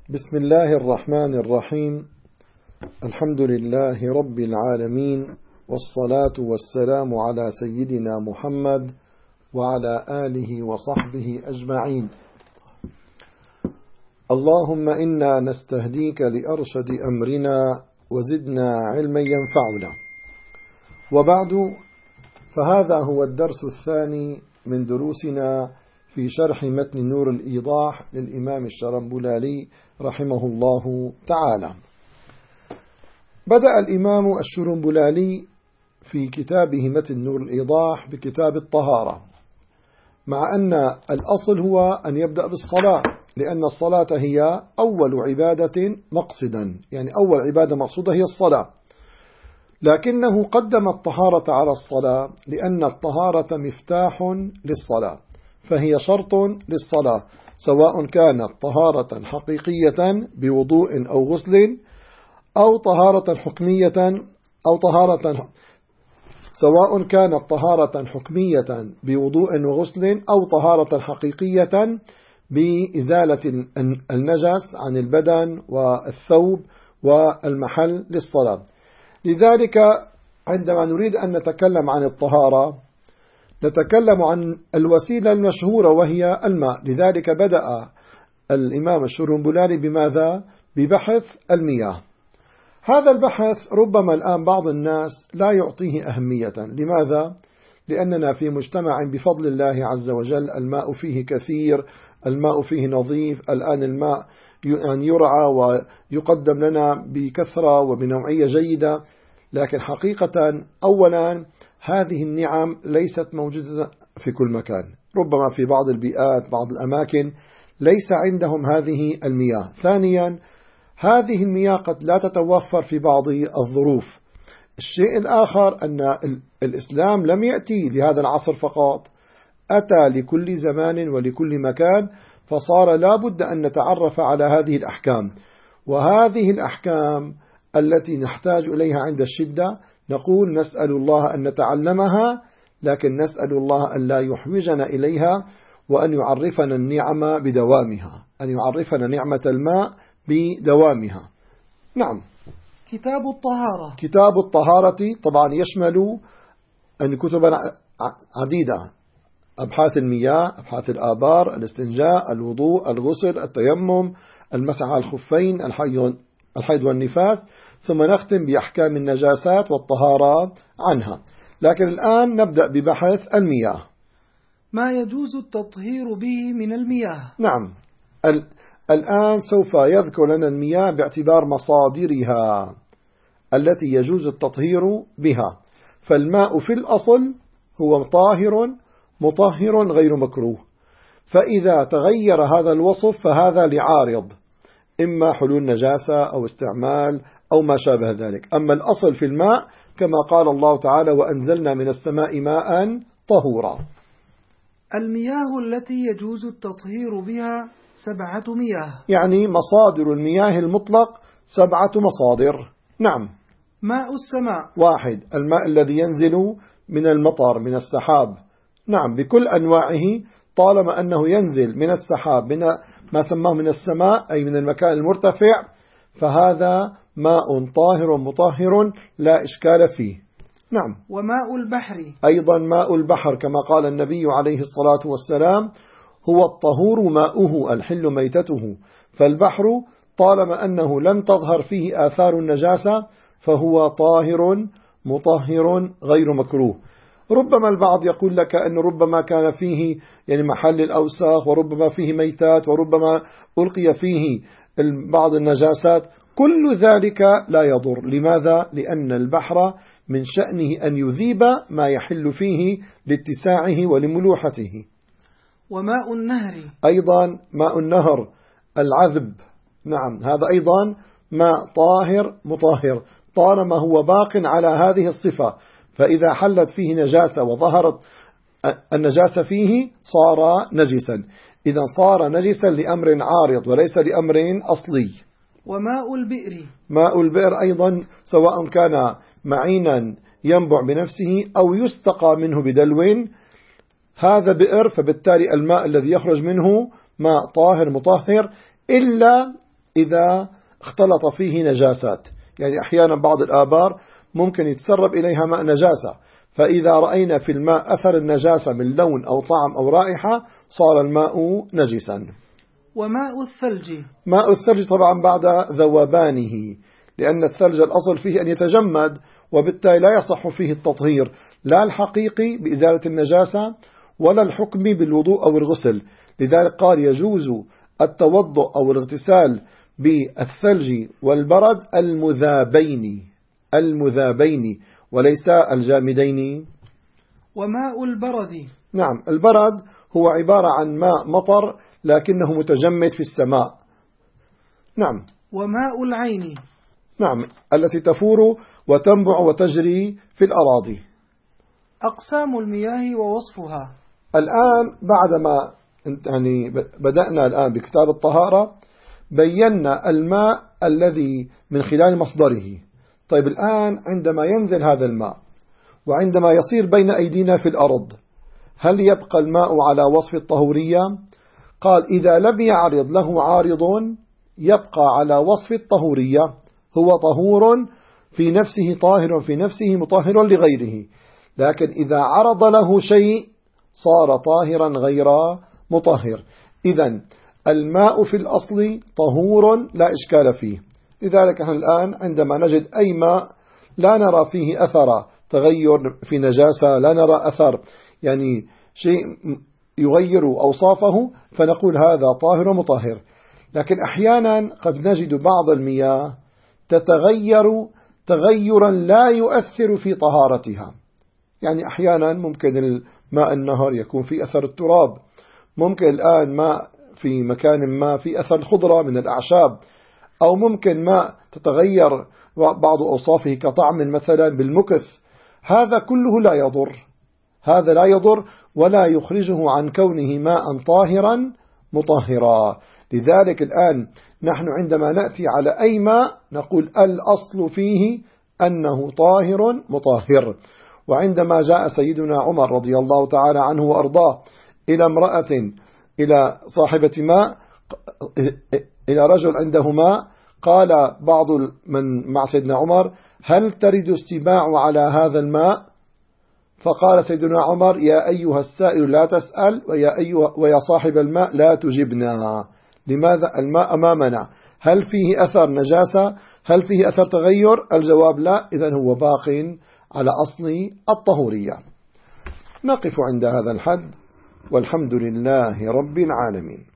بسم الله الرحمن الرحيم. الحمد لله رب العالمين، والصلاة والسلام على سيدنا محمد وعلى آله وصحبه أجمعين. اللهم إنا نستهديك لأرشد أمرنا وزدنا علما ينفعنا. وبعد، فهذا هو الدرس الثاني من دروسنا في شرح متن نور الإيضاح للإمام الشرنبلالي رحمه الله تعالى. بدأ الإمام الشرنبلالي في كتابه متن نور الإيضاح بكتاب الطهارة، مع أن الأصل هو أن يبدأ بالصلاة، لأن الصلاة هي أول عبادة مقصدا، يعني أول عبادة مقصودة هي الصلاة، لكنه قدم الطهارة على الصلاة لأن الطهارة مفتاح للصلاة، فهي شرط للصلاة، سواء كانت طهارة حقيقية بوضوء أو غسل، أو طهارة حكمية سواء كانت طهارة حكمية بوضوء وغسل، أو طهارة حقيقية بإزالة النجس عن البدن والثوب والمحل للصلاة. لذلك عندما نريد أن نتكلم عن الطهارة نتكلم عن الوسيلة المشهورة وهي الماء. لذلك بدأ الإمام الشرنبلالي بماذا؟ ببحث المياه. هذا البحث ربما الآن بعض الناس لا يعطيه أهمية. لماذا؟ لأننا في مجتمع بفضل الله عز وجل الماء فيه كثير، الماء فيه نظيف، الآن الماء يرعى ويقدم لنا بكثرة وبنوعية جيدة، لكن حقيقة أولا هذه النعم ليست موجودة في كل مكان، ربما في بعض البيئات بعض الأماكن ليس عندهم هذه المياه. ثانيا، هذه المياه قد لا تتوفر في بعض الظروف. الشيء الآخر أن الإسلام لم يأتي لهذا العصر فقط، أتى لكل زمان ولكل مكان، فصار لا بد أن نتعرف على هذه الأحكام، وهذه الأحكام التي نحتاج إليها عند الشدة نقول نسأل الله أن نتعلمها، لكن نسأل الله أن لا يحوجنا إليها، وأن يعرفنا النعمة بدوامها، أن يعرفنا نعمة الماء بدوامها. نعم. كتاب الطهارة طبعا يشمل أن كتب عديدة: أبحاث المياه، أبحاث الآبار، الاستنجاء، الوضوء، الغسل، التيمم، المسح على الخفين، الحيض والنفاس، ثم نختم بأحكام النجاسات والطهارة عنها. لكن الآن نبدأ ببحث المياه. ما يجوز التطهير به من المياه. نعم، الآن سوف يذكر لنا المياه باعتبار مصادرها التي يجوز التطهير بها. فالماء في الأصل هو طاهر مطهر غير مكروه، فإذا تغير هذا الوصف فهذا لعارض، إما حلول نجاسة أو استعمال أو ما شابه ذلك. أما الأصل في الماء كما قال الله تعالى: وأنزلنا من السماء ماء طهورا. المياه التي يجوز التطهير بها 7 مياه، يعني مصادر المياه المطلق 7 مصادر. نعم. ماء السماء 1. الماء الذي ينزل من المطر، من السحاب، نعم، بكل أنواعه، طالما أنه ينزل من السحاب، من ما سماه من السماء أي من المكان المرتفع، فهذا ماء طاهر مطهر لا إشكال فيه. نعم. وماء البحر أيضا ماء البحر كما قال النبي عليه الصلاة والسلام: هو الطهور ماؤه الحل ميتته. فالبحر طالما أنه لم تظهر فيه آثار النجاسة فهو طاهر مطهر غير مكروه. ربما البعض يقول لك أن ربما كان فيه يعني محل الأوساخ، وربما فيه ميتات، وربما ألقي فيه بعض النجاسات، كل ذلك لا يضر. لماذا؟ لأن البحر من شأنه أن يذيب ما يحل فيه لاتساعه ولملوحته. وماء النهر أيضا ماء النهر العذب، نعم، هذا أيضا ماء طاهر مطهر طالما هو باق على هذه الصفة، فإذا حلت فيه نجاسة وظهرت النجاسة فيه صار نجسا. إذا صار نجسا لأمر عارض وليس لأمر أصلي. وماء البئر ماء البئر أيضا سواء كان معينا ينبع بنفسه أو يستقى منه بدلو، هذا بئر، فبالتالي الماء الذي يخرج منه ماء طاهر مطهر، إلا إذا اختلط فيه نجاسات. يعني أحيانا بعض الآبار ممكن يتسرب إليها ماء نجاسة، فإذا رأينا في الماء أثر النجاسة من لون أو طعم أو رائحة صار الماء نجسا. وماء الثلج، ماء الثلج طبعا بعد ذوبانه، لأن الثلج الأصل فيه أن يتجمد، وبالتالي لا يصح فيه التطهير لا الحقيقي بإزالة النجاسة ولا الحكم بالوضوء أو الغسل. لذلك قال يجوز التوضؤ أو الاغتسال بالثلج والبرد المذابين وليس الجامدين. وماء البرد، نعم، البرد هو عبارة عن ماء مطر لكنه متجمد في السماء. نعم. وماء العين، نعم، التي تفور وتنبع وتجري في الأراضي. أقسام المياه ووصفها. الآن بعدما يعني بدأنا الآن بكتاب الطهارة بينا الماء الذي من خلال مصدره. طيب الآن عندما ينزل هذا الماء وعندما يصير بين أيدينا في الأرض، هل يبقى الماء على وصف الطهورية؟ قال إذا لم يعرض له عارض يبقى على وصف الطهورية، هو طهور في نفسه، طاهر في نفسه، مطهر لغيره. لكن إذا عرض له شيء صار طاهرا غير مطهر. إذن الماء في الأصل طهور لا إشكال فيه. لذلك نحن الآن عندما نجد أي ماء لا نرى فيه أثر تغير في نجاسة، لا نرى أثر يعني شيء يغير أوصافه، فنقول هذا طاهر مطهر. لكن أحيانا قد نجد بعض المياه تتغير تغيرا لا يؤثر في طهارتها. يعني أحيانا ممكن الماء النهر يكون في أثر التراب، ممكن الآن ماء في مكان ما في أثر الخضرة من الأعشاب، أو ممكن ماء تتغير بعض أوصافه كطعم مثلا بالمكث. هذا كله لا يضر، هذا لا يضر ولا يخرجه عن كونه ماء طاهرا مطهرا. لذلك الآن نحن عندما نأتي على أي ماء نقول الأصل فيه أنه طاهر مطهر. وعندما جاء سيدنا عمر رضي الله تعالى عنه وأرضاه إلى امرأة، إلى صاحبة ماء، إلى رجل عنده ماء، قال بعض من مع سيدنا عمر هل ترد السباع على هذا الماء؟ فقال سيدنا عمر يا أيها السائل لا تسأل، ويا صاحب الماء لا تجبنا. لماذا؟ الماء أمامنا، هل فيه أثر نجاسة؟ هل فيه أثر تغير؟ الجواب لا، إذن هو باق على أصل الطهورية. نقف عند هذا الحد، والحمد لله رب العالمين.